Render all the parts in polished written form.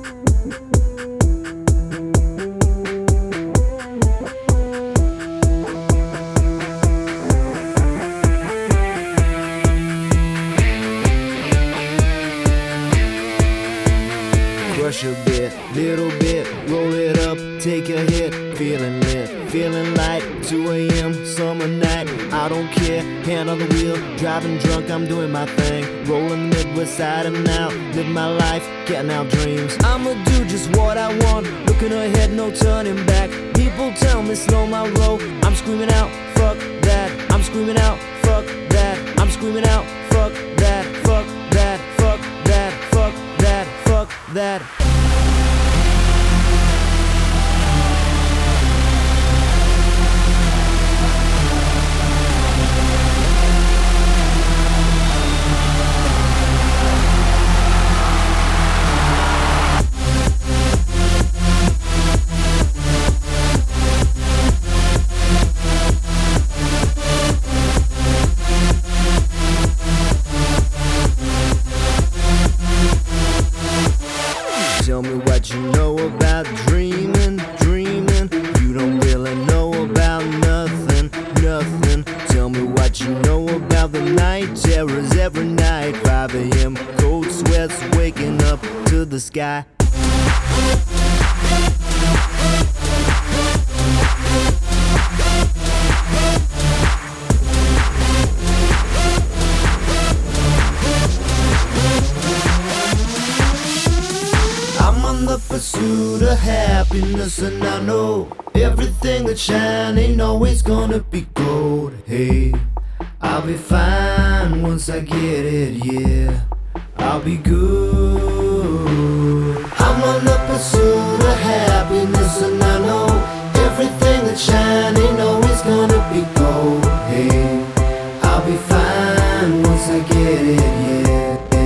Crush a bit, little bit, roll it up, take a hit. Feeling lit, feeling light, 2 a.m. summer night. I don't care, hand on the wheel, driving drunk, I'm doing my thing. Rolling Midwest side and out, live my life, getting out dreams. I'ma do just what I want, looking ahead, no turning back. People tell me slow my roll, I'm screaming out, fuck that. I'm screaming out, fuck that. I'm screaming out, fuck that, fuck that, fuck that, fuck that, fuck that. Tell me what you know about dreaming, dreaming. You don't really know about nothing, nothing. Tell me what you know about the night terrors every night. 5 a.m. cold sweats waking up to the sky. I'm on the pursuit of happiness, and I know everything that's shiny ain't always gonna be gold. Hey, I'll be fine once I get it, yeah, I'll be good. I'm on the pursuit of happiness, and I know everything that's shiny ain't always gonna be gold. Hey, I'll be fine once I get it, yeah.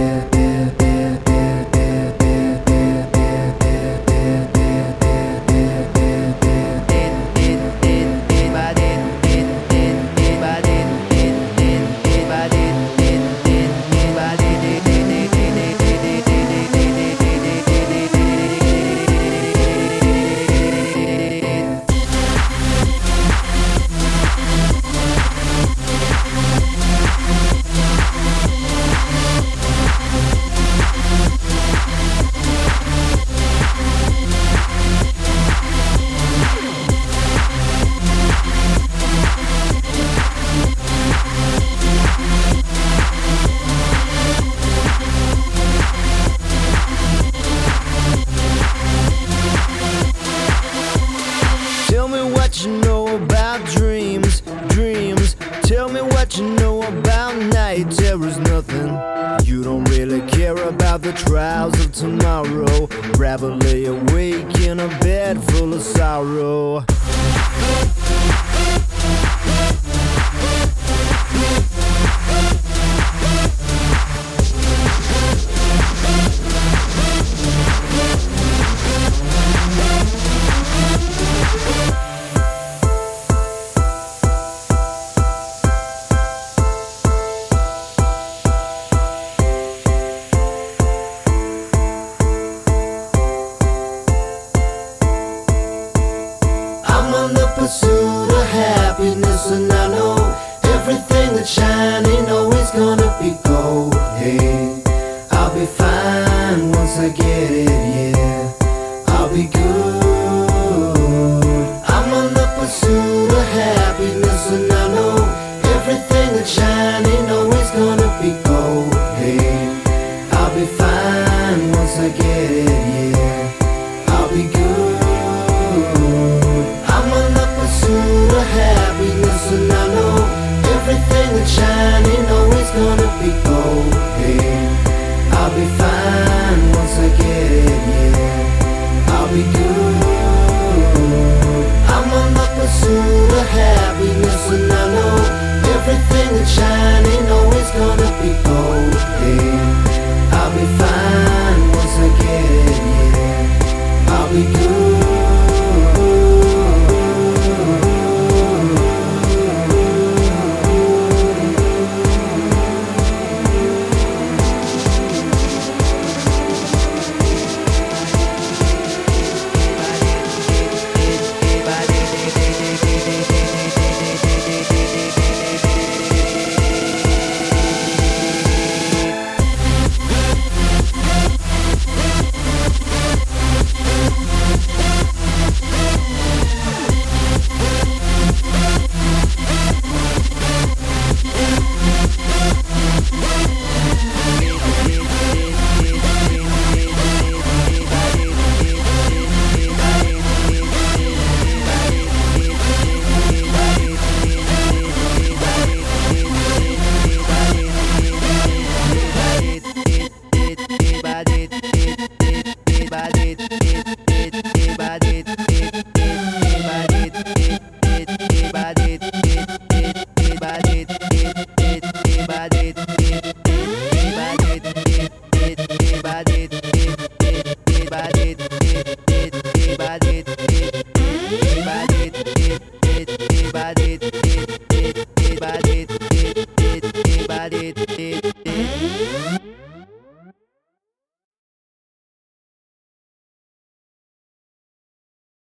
Tell me what you know about dreams, dreams. Tell me what you know about night terrors, nothing. You don't really care about the trials of tomorrow. Rather lay awake in a bed full of sorrow. I'm on the pursuit of happiness, and I know everything that's shiny ain't always gonna be gold. Hey, I'll be fine once I get it, yeah, I'll be good. I'm on the pursuit of happiness, and I know everything that's shiny ain't always gonna be gold. Hey, I'll be fine once I get it, yeah, I'll be good. I'm on the pursuit of happiness, and I know everything that's shiny ain't always gonna be gold. Hey, I'll be fine once I get it, yeah, I'll be good. I'm on the pursuit of happiness, and I know everything that's shiny ain't always gonna be gold. Hey, I'll be fine once I get it, yeah, I'll be good. got it.